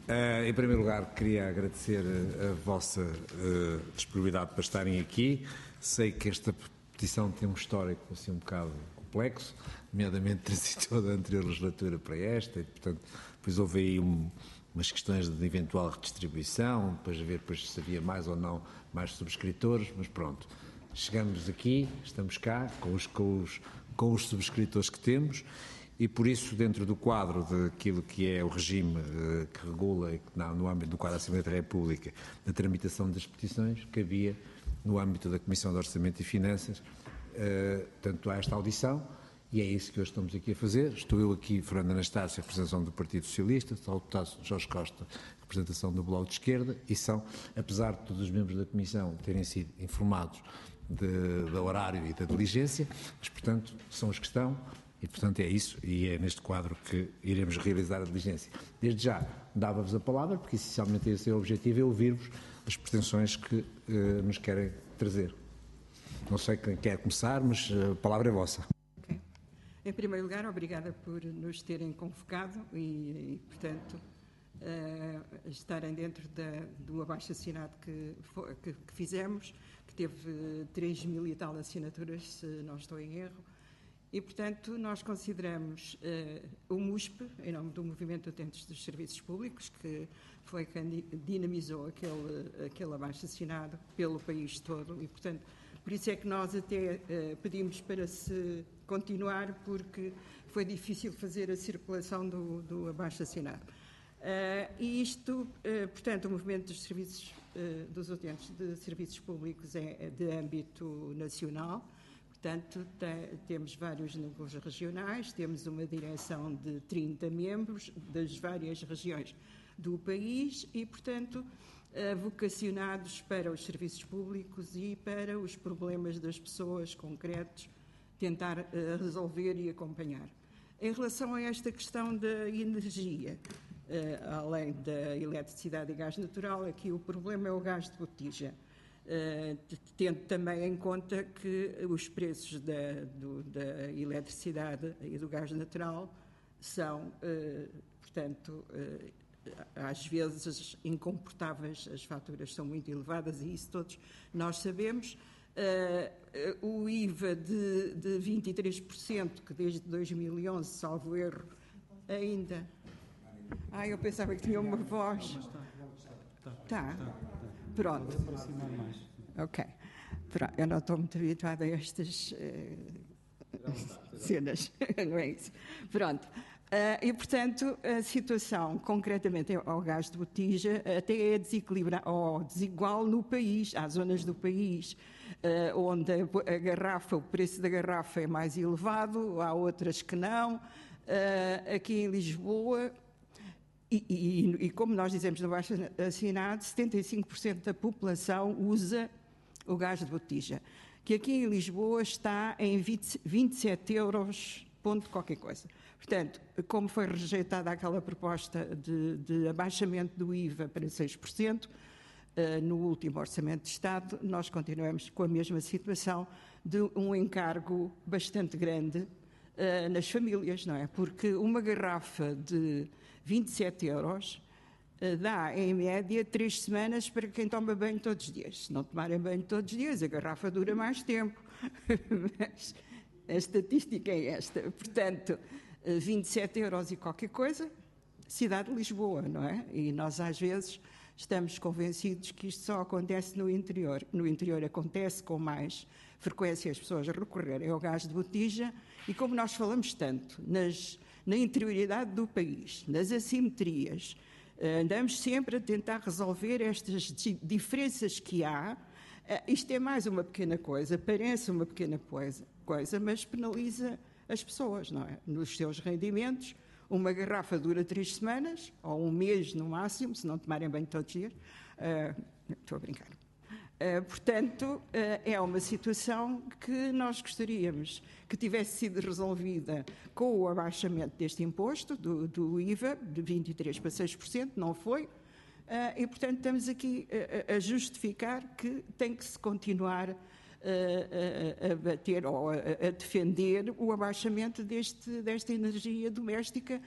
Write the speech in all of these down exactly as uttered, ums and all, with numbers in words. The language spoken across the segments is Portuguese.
Uh, em primeiro lugar, queria agradecer a vossa uh, disponibilidade para estarem aqui. Sei que esta petição tem um histórico assim um bocado complexo, nomeadamente transitou da anterior legislatura para esta, e, portanto, depois houve aí um, umas questões de eventual redistribuição, depois a ver depois se havia mais ou não mais subscritores, mas pronto, chegamos aqui, estamos cá, com os, com os, com os subscritores que temos. E por isso, dentro do quadro daquilo que é o regime uh, que regula, no âmbito do quadro da Assembleia da República, da tramitação das petições, cabia, no âmbito da Comissão de Orçamento e Finanças, uh, tanto há esta audição, e é isso que hoje estamos aqui a fazer. Estou eu aqui, Fernando Anastácio, representação do Partido Socialista, está o deputado Jorge Costa, representação do Bloco de Esquerda, e são, apesar de todos os membros da Comissão terem sido informados de, do horário e da diligência, mas, portanto, são os que estão. E, portanto, é isso, e é neste quadro que iremos realizar a diligência. Desde já, dava-vos a palavra, porque essencialmente esse é o objetivo, é ouvir-vos as pretensões que eh, nos querem trazer. Não sei quem quer começar, mas a palavra é vossa. Okay. Em primeiro lugar, obrigada por nos terem convocado e, e portanto, uh, estarem dentro da, do abaixo-assinado que, que, que fizemos, que teve três mil e tal assinaturas, se não estou em erro. E, portanto, nós consideramos uh, o MUSP, em nome do Movimento de Utentes dos Serviços Públicos, que foi quem dinamizou aquele, aquele abaixo-assinado pelo país todo, e, portanto, por isso é que nós até uh, pedimos para se continuar, porque foi difícil fazer a circulação do, do abaixo-assinado. Uh, e isto, uh, portanto, o Movimento dos Serviços, uh, dos Utentes de Serviços Públicos é de âmbito nacional. Portanto, te, temos vários núcleos regionais, temos uma direção de trinta membros das várias regiões do país e, portanto, uh, vocacionados para os serviços públicos e para os problemas das pessoas concretos, tentar uh, resolver e acompanhar. Em relação a esta questão da energia, uh, além da eletricidade e gás natural, aqui o problema é o gás de botija. Uh, tendo também em conta que os preços da, do, da eletricidade e do gás natural são, uh, portanto, uh, às vezes incomportáveis, as faturas são muito elevadas e isso todos nós sabemos. Uh, uh, o I V A de, de vinte e três por cento, que desde dois mil e onze, salvo erro, ainda... Ah, eu pensava que tinha uma voz... Tá. Pronto. Ok. Pronto. Eu não estou muito habituada a estas uh, cenas, não é isso? Pronto. Uh, e, portanto, a situação, concretamente ao gás de botija, até é desequilibrada ou desigual no país. Há zonas do país uh, onde a, a garrafa, o preço da garrafa é mais elevado, há outras que não. Uh, aqui em Lisboa... E, e, e, como nós dizemos no baixo assinado, setenta e cinco por cento da população usa o gás de botija, que aqui em Lisboa está em vinte, vinte e sete euros, ponto qualquer coisa. Portanto, como foi rejeitada aquela proposta de, de abaixamento do I V A para seis por cento, uh, no último Orçamento de Estado, nós continuamos com a mesma situação de um encargo bastante grande Uh, nas famílias, não é? Porque uma garrafa de vinte e sete euros uh, dá, em média, três semanas para quem toma banho todos os dias. Se não tomarem banho todos os dias, a garrafa dura mais tempo. Mas a estatística é esta. Portanto, uh, vinte e sete euros e qualquer coisa, cidade de Lisboa, não é? E nós, às vezes, estamos convencidos que isto só acontece no interior. No interior acontece com mais frequência as pessoas recorrerem ao gás de botija e, como nós falamos tanto nas, na interioridade do país, nas assimetrias, andamos sempre a tentar resolver estas diferenças que há. Isto é mais uma pequena coisa, parece uma pequena coisa, coisa, mas penaliza as pessoas, não é? Nos seus rendimentos. Uma garrafa dura três semanas, ou um mês no máximo, se não tomarem banho todos os dias. Uh, estou a brincar. Uh, portanto, uh, é uma situação que nós gostaríamos que tivesse sido resolvida com o abaixamento deste imposto, do, do I V A, de vinte e três por cento para seis por cento, não foi. Uh, e, portanto, estamos aqui a, a justificar que tem que se continuar a, a, a bater ou a, a defender o abaixamento deste, desta energia doméstica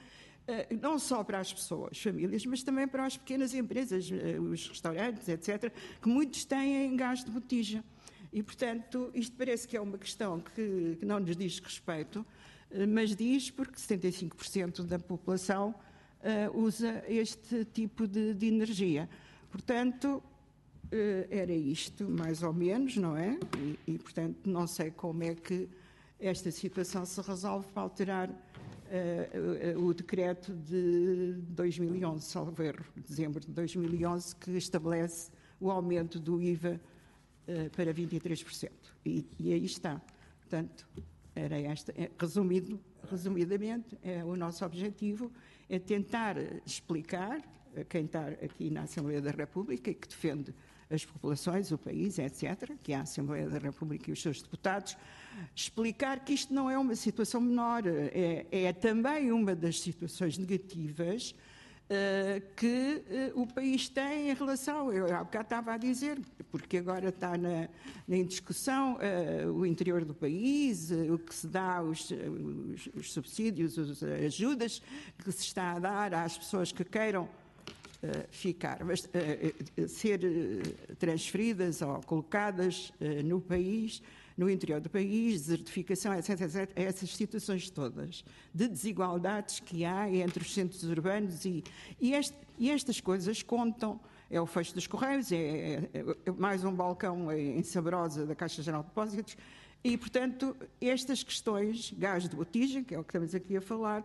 não só para as pessoas, famílias, mas também para as pequenas empresas, os restaurantes, etcétera, que muitos têm gás de botija. E, portanto, isto parece que é uma questão que, que não nos diz respeito, mas diz porque setenta e cinco por cento da população uh, usa este tipo de, de energia. Portanto, uh, era isto, mais ou menos, não é? E, e, portanto, não sei como é que esta situação se resolve para alterar uh, uh, o decreto de dois mil e onze, salvo erro, dezembro de dois mil e onze, que estabelece o aumento do I V A uh, para vinte e três por cento. E, e aí está. Portanto, era esta, é, resumido, resumidamente, é, o nosso objetivo é tentar explicar a quem está aqui na Assembleia da República e que defende as populações, o país, etcétera, que é a Assembleia da República e os seus deputados, explicar que isto não é uma situação menor, é, é também uma das situações negativas uh, que uh, o país tem em relação, eu há bocado estava a dizer, porque agora está na, na discussão uh, o interior do país, uh, o que se dá, os, os, os subsídios, as ajudas que se está a dar às pessoas que queiram Uh, ficar, mas, uh, uh, ser uh, transferidas ou colocadas uh, no país, no interior do país, desertificação, etcétera, etcétera, essas situações todas de desigualdades que há entre os centros urbanos e, e, este, e estas coisas contam. É o fecho dos Correios, é, é, é mais um balcão em Sabrosa da Caixa Geral de Depósitos e, portanto, estas questões, gás de botija, que é o que estamos aqui a falar,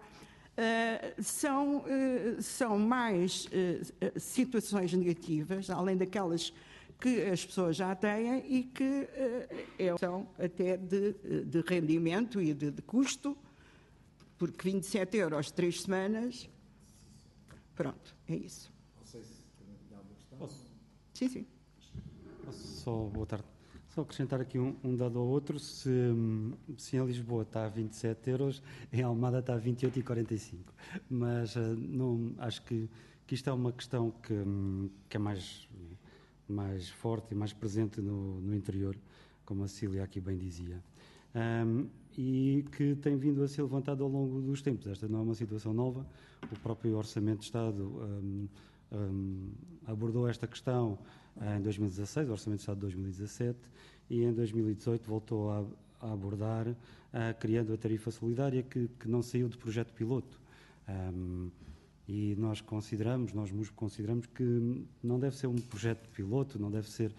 Uh, são, uh, são mais uh, situações negativas, além daquelas que as pessoas já têm e que uh, são até de, de rendimento e de, de custo, porque vinte e sete euros três semanas, pronto, é isso. Não sei se tem alguma questão. Posso? Sim, sim. Posso só, boa tarde. Só acrescentar aqui um, um dado ao outro, se, se em Lisboa está a vinte e sete euros, em Almada está a vinte e oito e quarenta e cinco. Mas não, acho que, que isto é uma questão que, que é mais, mais forte e mais presente no, no interior, como a Cília aqui bem dizia, um, e que tem vindo a ser levantada ao longo dos tempos. Esta não é uma situação nova, o próprio Orçamento de Estado um, um, abordou esta questão em dois mil e dezasseis, o Orçamento de Estado de dois mil e dezassete, e em dois mil e dezoito voltou a, a abordar, uh, criando a tarifa solidária que, que não saiu de projeto piloto. Um, e nós consideramos, nós mesmo consideramos que não deve ser um projeto piloto, não deve ser,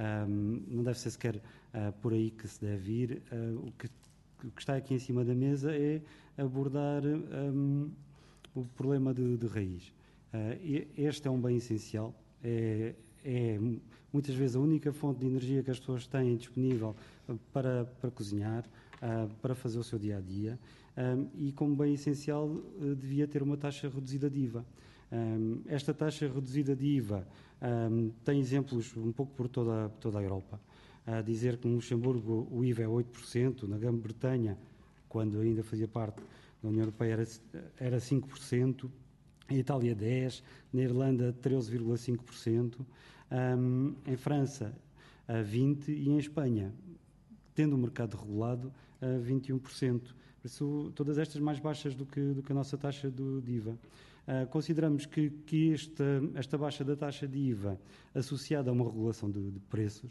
um, não deve ser sequer uh, por aí que se deve ir. Uh, o, que, o que está aqui em cima da mesa é abordar um, o problema de, de raiz. Uh, este é um bem essencial, é, é muitas vezes a única fonte de energia que as pessoas têm disponível para, para cozinhar, uh, para fazer o seu dia-a-dia, um, e como bem essencial uh, devia ter uma taxa reduzida de I V A. Um, esta taxa reduzida de I V A um, tem exemplos um pouco por toda, toda a Europa. A uh, dizer que no Luxemburgo o I V A é oito por cento, na Grã-Bretanha, quando ainda fazia parte da União Europeia, era, era cinco por cento, em Itália dez por cento, na Irlanda treze vírgula cinco por cento, um, em França uh, vinte por cento e em Espanha, tendo o mercado regulado, uh, vinte e um por cento. Por isso, todas estas mais baixas do que, do que a nossa taxa do, de I V A. Uh, consideramos que, que esta, esta baixa da taxa de I V A, associada a uma regulação de, de preços,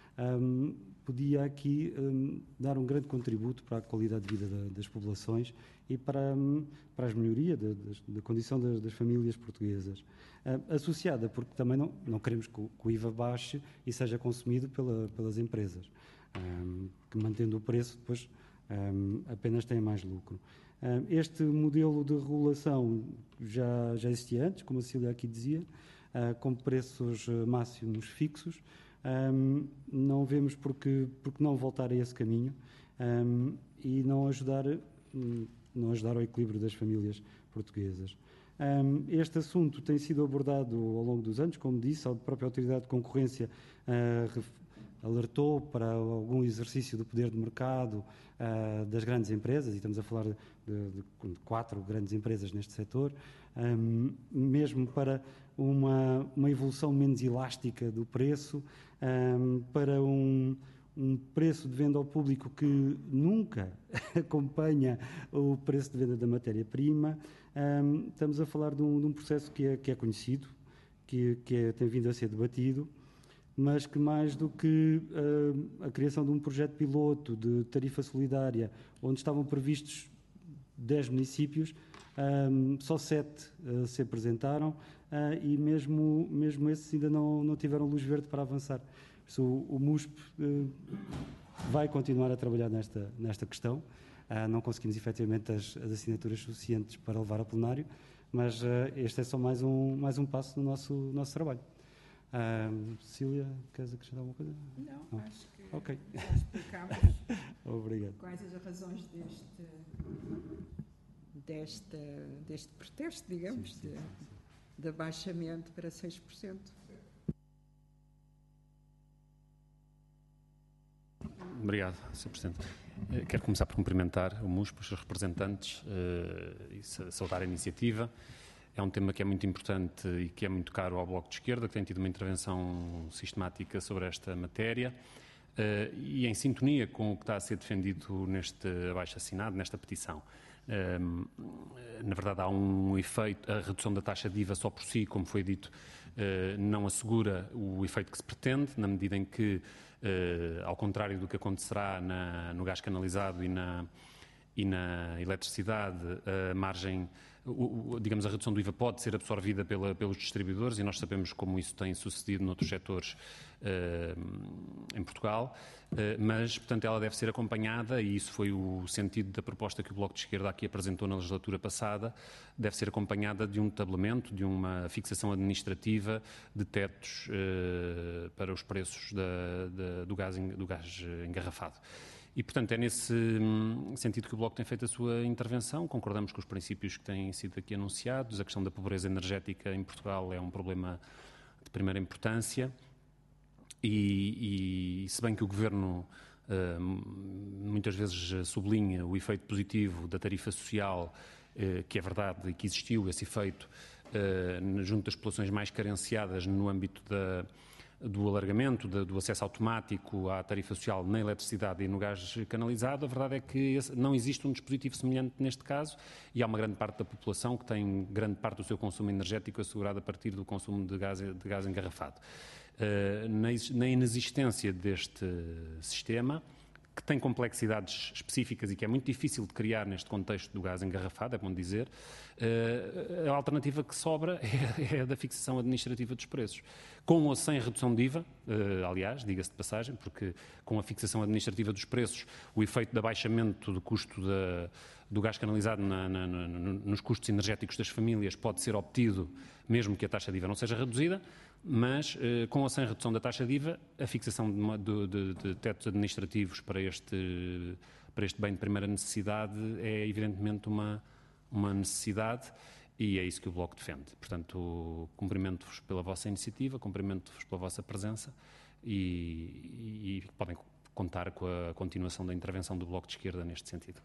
um, podia aqui um, dar um grande contributo para a qualidade de vida da, das populações e para, um, para as melhorias da, da condição das, das famílias portuguesas. Uh, associada, porque também não, não queremos que o, que o I V A baixe e seja consumido pela, pelas empresas, um, que mantendo o preço depois um, apenas têm mais lucro. Um, este modelo de regulação já, já existia antes, como a Cília aqui dizia, uh, com preços máximos fixos. Um, não vemos porque, porque não voltar a esse caminho um, e não ajudar, um, não ajudar ao equilíbrio das famílias portuguesas. Um, este assunto tem sido abordado ao longo dos anos, como disse, a própria Autoridade de Concorrência uh, alertou para algum exercício do poder de mercado uh, das grandes empresas, e estamos a falar de, de, de quatro grandes empresas neste setor, um, mesmo para uma, uma evolução menos elástica do preço, um, para um, um preço de venda ao público que nunca acompanha o preço de venda da matéria-prima, Um, estamos a falar de um, de um processo que é, que é conhecido, que, que é, tem vindo a ser debatido, mas que mais do que uh, a criação de um projeto piloto de tarifa solidária, onde estavam previstos dez municípios, um, só sete uh, se apresentaram uh, e mesmo, mesmo esses ainda não, não tiveram luz verde para avançar. Por isso, o, o MUSP uh, vai continuar a trabalhar nesta, nesta questão. Uh, não conseguimos efetivamente as, as assinaturas suficientes para levar a plenário, mas uh, este é só mais um, mais um passo no nosso, nosso trabalho. Uh, Cecília, queres acrescentar alguma coisa? Não, não. Acho que okay. já explicámos Obrigado. Quais as razões deste, deste, deste protesto, digamos, sim, sim, sim, sim. De, de abaixamento para seis por cento. Obrigado, senhor Presidente. Quero começar por cumprimentar o MUSP, os seus representantes uh, e saudar a iniciativa. É um tema que é muito importante e que é muito caro ao Bloco de Esquerda, que tem tido uma intervenção sistemática sobre esta matéria uh, e em sintonia com o que está a ser defendido neste abaixo-assinado, nesta petição. Uh, na verdade, há um efeito, a redução da taxa de I V A só por si, como foi dito, uh, não assegura o efeito que se pretende, na medida em que Uh, ao contrário do que acontecerá na, no gás canalizado e na, e na eletricidade, a margem, o, o, digamos, a redução do I V A pode ser absorvida pela, pelos distribuidores e nós sabemos como isso tem sucedido noutros setores uh, em Portugal, uh, mas, portanto, ela deve ser acompanhada e isso foi o sentido da proposta que o Bloco de Esquerda aqui apresentou na legislatura passada, deve ser acompanhada de um tabelamento, de uma fixação administrativa de tetos uh, para os preços da, da, do, gás, do gás engarrafado. E, portanto, é nesse sentido que o Bloco tem feito a sua intervenção. Concordamos com os princípios que têm sido aqui anunciados. A questão da pobreza energética em Portugal é um problema de primeira importância e, e se bem que o Governo uh, muitas vezes sublinha o efeito positivo da tarifa social, uh, que é verdade e que existiu esse efeito uh, junto das populações mais carenciadas no âmbito da do alargamento de, do acesso automático à tarifa social na eletricidade e no gás canalizado, a verdade é que esse, não existe um dispositivo semelhante neste caso e há uma grande parte da população que tem grande parte do seu consumo energético assegurado a partir do consumo de gás, de gás engarrafado. Uh, na, na inexistência deste sistema, que tem complexidades específicas e que é muito difícil de criar neste contexto do gás engarrafado, é bom dizer, a alternativa que sobra é a da fixação administrativa dos preços. Com ou sem redução de I V A, aliás, diga-se de passagem, porque com a fixação administrativa dos preços, o efeito de abaixamento do custo da, do gás canalizado na, na, na, nos custos energéticos das famílias pode ser obtido, mesmo que a taxa de I V A não seja reduzida, mas eh, com ou sem redução da taxa de I V A, a fixação de, uma, de, de, de tetos administrativos para este, para este bem de primeira necessidade é evidentemente uma, uma necessidade e é isso que o Bloco defende. Portanto, cumprimento-vos pela vossa iniciativa, cumprimento-vos pela vossa presença e, e, e podem contar com a continuação da intervenção do Bloco de Esquerda neste sentido.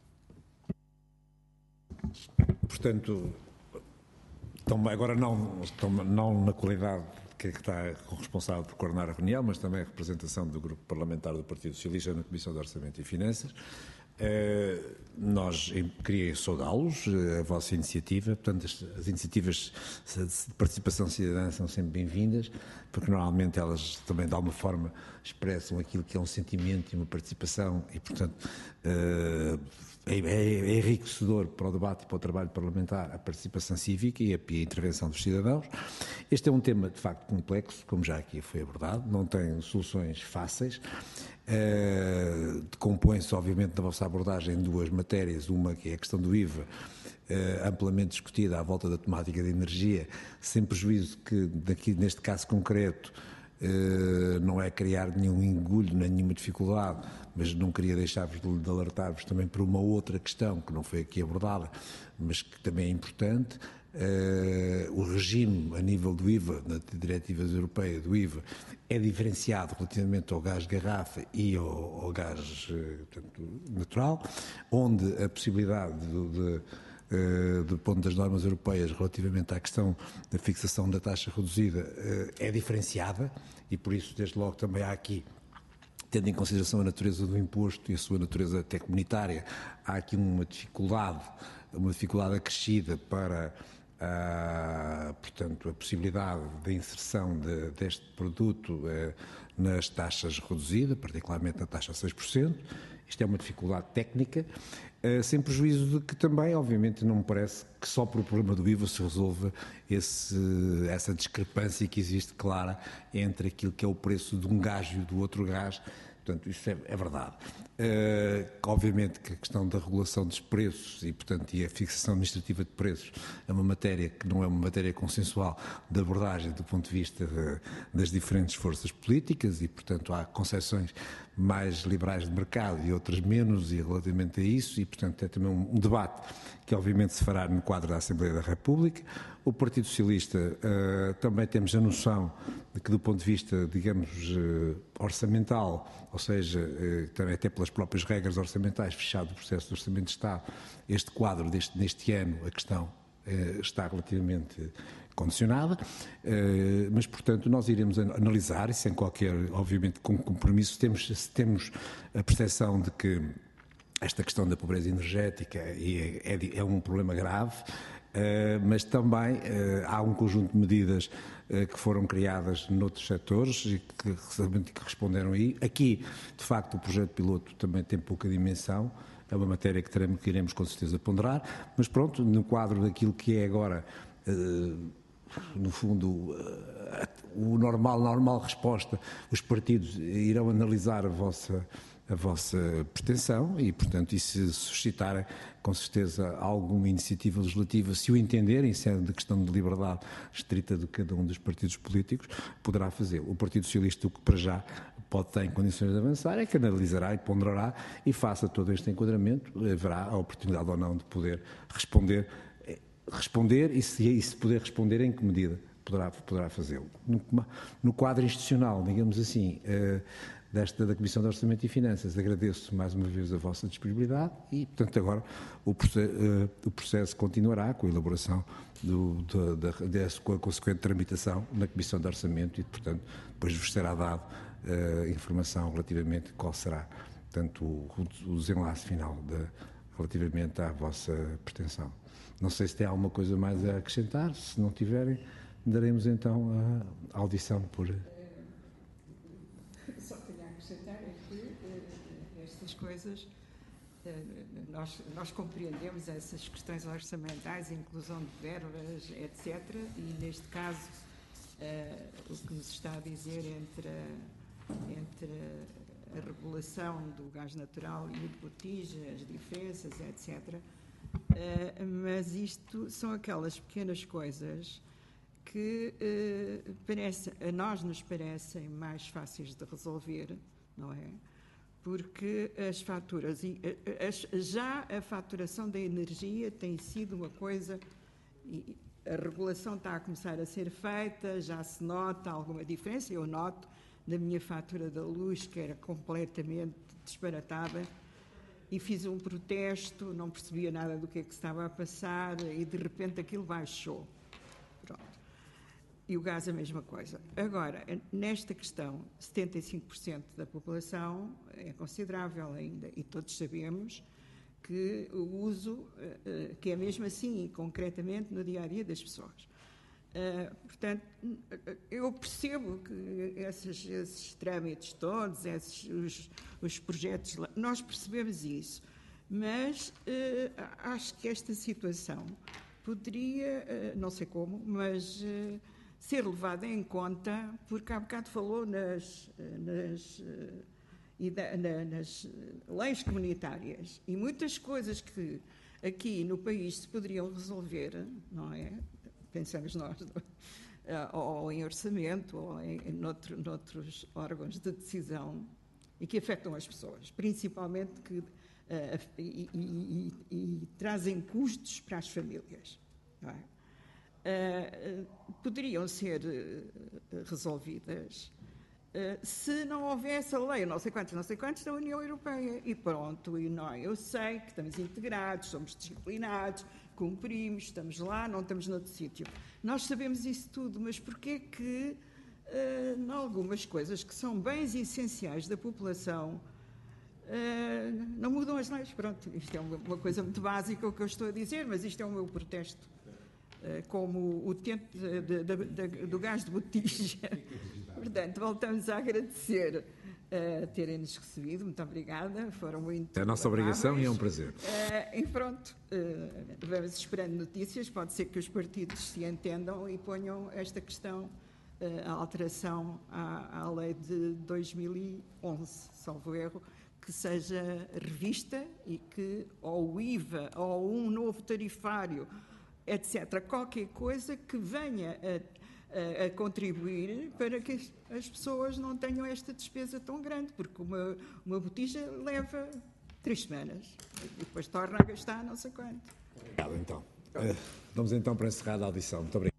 Portanto, agora não, não na qualidade que está responsável por coordenar a reunião, mas também a representação do Grupo Parlamentar do Partido Socialista na Comissão de Orçamento e Finanças. Uh, nós queria saudá-los, a vossa iniciativa, portanto as, as iniciativas de participação cidadã são sempre bem-vindas, porque normalmente elas também de alguma forma expressam aquilo que é um sentimento e uma participação e portanto uh, é, é, é enriquecedor para o debate e para o trabalho parlamentar a participação cívica e a, e a intervenção dos cidadãos. Este é um tema de facto complexo, como já aqui foi abordado, não tem soluções fáceis. Uh, compõe-se obviamente na vossa abordagem duas matérias, uma que é a questão do I V A, uh, amplamente discutida à volta da temática de energia, sem prejuízo que daqui, neste caso concreto, uh, não é criar nenhum engulho, nem nenhuma dificuldade, mas não queria deixar-vos de, de alertar-vos também por uma outra questão que não foi aqui abordada, mas que também é importante. Uh, o regime a nível do I V A, na diretivas europeias do I V A, é diferenciado relativamente ao gás de garrafa e ao, ao gás uh, portanto, natural, onde a possibilidade de, de, uh, do ponto das normas europeias relativamente à questão da fixação da taxa reduzida uh, é diferenciada e por isso desde logo também há aqui tendo em consideração a natureza do imposto e a sua natureza até comunitária, há aqui uma dificuldade, uma dificuldade acrescida para, a, portanto, a possibilidade de inserção de, deste produto eh, nas taxas reduzidas, particularmente na taxa a seis por cento. Isto é uma dificuldade técnica, eh, sem prejuízo de que também, obviamente, não me parece que só por o problema do I V A se resolva esse, essa discrepância que existe clara entre aquilo que é o preço de um gás e do outro gás. Portanto, isso é, é verdade. Uh, obviamente que a questão da regulação dos preços e, portanto, e a fixação administrativa de preços é uma matéria que não é uma matéria consensual de abordagem do ponto de vista de, das diferentes forças políticas e, portanto, há concepções mais liberais de mercado e outras menos e relativamente a isso e, portanto, é também um, um debate que, obviamente, se fará no quadro da Assembleia da República. O Partido Socialista uh, também temos a noção de que, do ponto de vista, digamos, uh, orçamental, ou seja, uh, também até pelas próprias regras orçamentais, fechado o processo de Orçamento de Estado, este quadro deste, neste ano, a questão uh, está relativamente condicionada, uh, mas, portanto, nós iremos analisar, e sem qualquer, obviamente, com compromisso, temos, temos a percepção de que esta questão da pobreza energética é, é, é um problema grave, Uh, mas também uh, há um conjunto de medidas uh, que foram criadas noutros setores e que, que responderam aí. Aqui, de facto, o projeto piloto também tem pouca dimensão, é uma matéria que, teremos, que iremos com certeza ponderar, mas pronto, no quadro daquilo que é agora, uh, no fundo, uh, o normal, normal resposta, os partidos irão analisar a vossa a vossa pretensão e, portanto, e se suscitar com certeza alguma iniciativa legislativa, se o entenderem, se é de questão de liberdade estrita de cada um dos partidos políticos, poderá fazer. O Partido Socialista, o que para já pode ter em condições de avançar, é que analisará e ponderará e faça todo este enquadramento, haverá a oportunidade ou não de poder responder, responder e se, e se puder responder, em que medida poderá, poderá fazê-lo. No, no quadro institucional, digamos assim, uh, desta da Comissão de Orçamento e Finanças. Agradeço mais uma vez a vossa disponibilidade e, portanto, agora o processo, uh, o processo continuará com a elaboração do, do, da, da, com a consequente tramitação na Comissão de Orçamento e, portanto, depois vos será dado uh, informação relativamente qual será, portanto, o, o desenlace final de, relativamente à vossa pretensão. Não sei se tem alguma coisa mais a acrescentar, se não tiverem, daremos então a audição por... coisas, nós, nós compreendemos essas questões orçamentais, inclusão de verbas, etcétera. E, neste caso, uh, o que nos está a dizer entre a, entre a regulação do gás natural e o de botija, as diferenças, etcétera. Uh, mas isto são aquelas pequenas coisas que uh, parece, a nós nos parecem mais fáceis de resolver, não é? Porque as faturas, já a faturação da energia tem sido uma coisa, e a regulação está a começar a ser feita, já se nota alguma diferença, eu noto na minha fatura da luz, que era completamente disparatada, e fiz um protesto, não percebia nada do que é que estava a passar, e de repente aquilo baixou. Pronto. E o gás a mesma coisa. Agora, nesta questão, setenta e cinco por cento da população é considerável ainda, e todos sabemos que o uso, que é mesmo assim, concretamente, no dia-a-dia das pessoas. Portanto, eu percebo que esses, esses trâmites todos, esses, os, os projetos, nós percebemos isso, mas acho que esta situação poderia, não sei como, mas... ser levada em conta, porque há bocado falou nas, nas, nas leis comunitárias e muitas coisas que aqui no país se poderiam resolver, não é? Pensamos nós, ou em orçamento, ou em, em noutro, noutros órgãos de decisão e que afetam as pessoas, principalmente que uh, e, e, e, e trazem custos para as famílias, não é? Uh, poderiam ser uh, resolvidas uh, se não houvesse a lei, não sei quantos, não sei quantos, da União Europeia. E pronto, e não, eu sei que estamos integrados, somos disciplinados, cumprimos, estamos lá, não estamos noutro sítio. Nós sabemos isso tudo, mas porquê que uh, em algumas coisas que são bens essenciais da população, uh, não mudam as leis. Pronto, isto é uma, uma coisa muito básica o que eu estou a dizer, mas isto é o meu protesto. Uh, como utente de, de, de, de, do gás de botija. Portanto, voltamos a agradecer uh, terem-nos recebido. Muito obrigada. Foram muito É a nossa obrigação amáveis. E é um prazer. Uh, e pronto, uh, vamos esperando notícias. Pode ser que os partidos se entendam e ponham esta questão, uh, a alteração à, à lei de dois mil e onze, salvo erro, que seja revista e que ou o I V A ou um novo tarifário, etcétera, qualquer coisa que venha a, a, a contribuir para que as pessoas não tenham esta despesa tão grande, porque uma, uma botija leva três semanas e depois torna a gastar não sei quanto. Obrigado, então. Uh, vamos então para encerrar a audição. Muito obrigado.